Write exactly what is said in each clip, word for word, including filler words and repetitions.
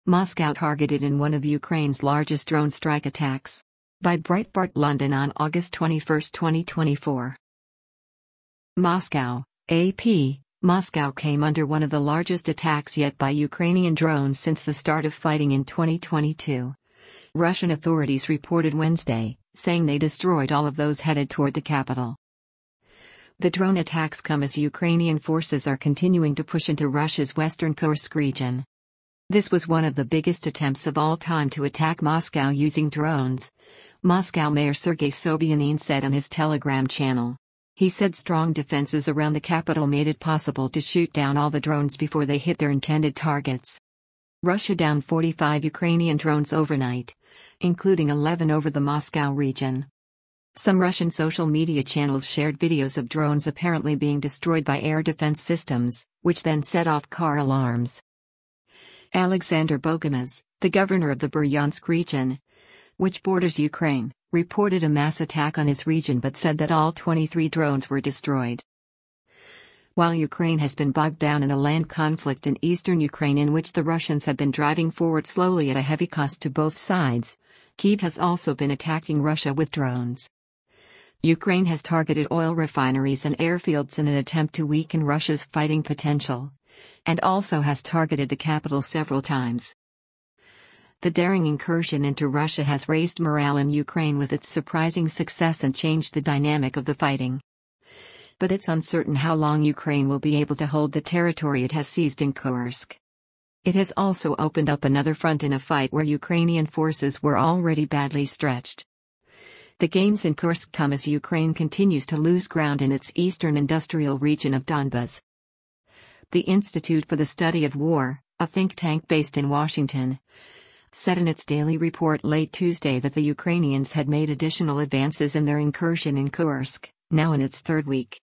Moscow targeted in one of Ukraine's largest drone strike attacks. By Breitbart London on August twenty-first, twenty twenty-four. Moscow, A P. Moscow came under one of the largest attacks yet by Ukrainian drones since the start of fighting in twenty twenty-two. Russian authorities reported Wednesday, saying they destroyed all of those headed toward the capital. The drone attacks come as Ukrainian forces are continuing to push into Russia's western Kursk region. This was one of the biggest attempts of all time to attack Moscow using drones, Moscow Mayor Sergei Sobyanin said on his Telegram channel. He said strong defenses around the capital made it possible to shoot down all the drones before they hit their intended targets. Russia downed forty-five Ukrainian drones overnight, including eleven over the Moscow region. Some Russian social media channels shared videos of drones apparently being destroyed by air defense systems, which then set off car alarms. Alexander Bogomaz, the governor of the Bryansk region, which borders Ukraine, reported a mass attack on his region but said that all twenty-three drones were destroyed. While Ukraine has been bogged down in a land conflict in eastern Ukraine in which the Russians have been driving forward slowly at a heavy cost to both sides, Kyiv has also been attacking Russia with drones. Ukraine has targeted oil refineries and airfields in an attempt to weaken Russia's fighting potential, and also has targeted the capital several times. The daring incursion into Russia has raised morale in Ukraine with its surprising success and changed the dynamic of the fighting. But it's uncertain how long Ukraine will be able to hold the territory it has seized in Kursk. It has also opened up another front in a fight where Ukrainian forces were already badly stretched. The gains in Kursk come as Ukraine continues to lose ground in its eastern industrial region of Donbas. The Institute for the Study of War, a think tank based in Washington, said in its daily report late Tuesday that the Ukrainians had made additional advances in their incursion in Kursk, now in its third week.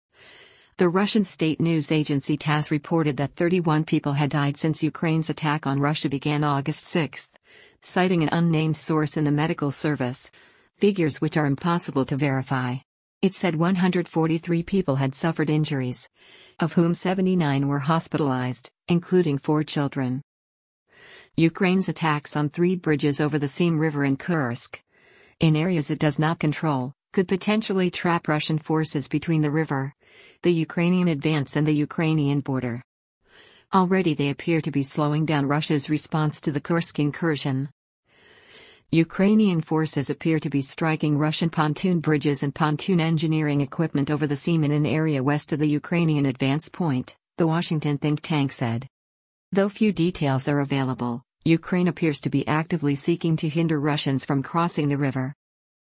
The Russian state news agency TASS reported that thirty-one people had died since Ukraine's attack on Russia began August sixth, citing an unnamed source in the medical service, figures which are impossible to verify. It said one hundred forty-three people had suffered injuries, of whom seventy-nine were hospitalized, including four children. Ukraine's attacks on three bridges over the Sym River in Kursk, in areas it does not control, could potentially trap Russian forces between the river, the Ukrainian advance and the Ukrainian border. Already they appear to be slowing down Russia's response to the Kursk incursion. Ukrainian forces appear to be striking Russian pontoon bridges and pontoon engineering equipment over the Sym in an area west of the Ukrainian advance point, the Washington think tank said. Though few details are available, Ukraine appears to be actively seeking to hinder Russians from crossing the river.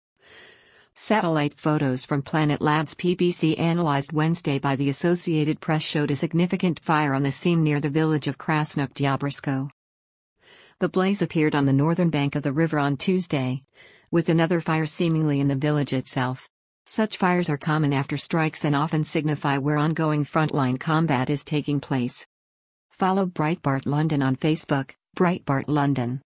Satellite photos from Planet Labs P B C analyzed Wednesday by the Associated Press showed a significant fire on the Sym near the village of Krasnokhtyabrsko. The blaze appeared on the northern bank of the river on Tuesday, with another fire seemingly in the village itself. Such fires are common after strikes and often signify where ongoing frontline combat is taking place. Follow Breitbart London on Facebook, Breitbart London.